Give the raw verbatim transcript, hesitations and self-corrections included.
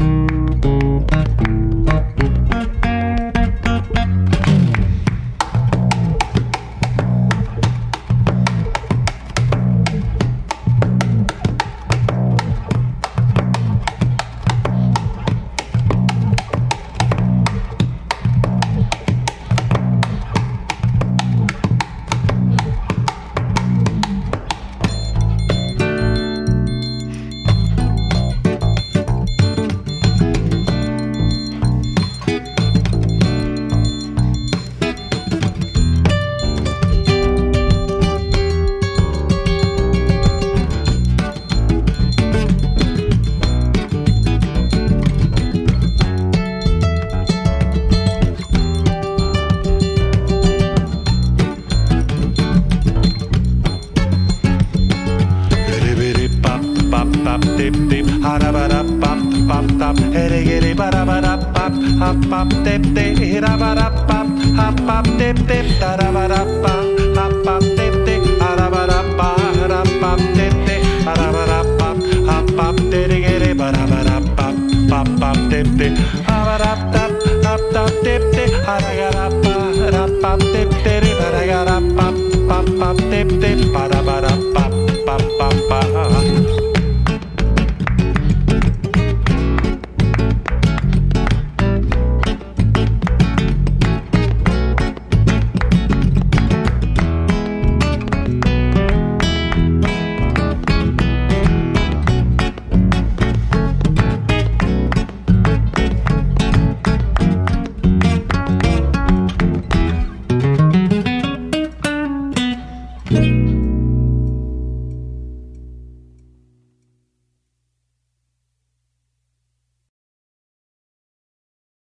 dip dip harabara pap pap tap here gere barabara pap hap pap dip dip harabara pap hap pap dip dip harabara pap hap pap dip dip harabara pap harap pap dip dip harabara pap hap pap here gere barabara pap pap pap dip dip harabara tap tap tap dip dip haragara pap harap pap dip dip haragara pap pap pap dip dip harabara pap pap pap pap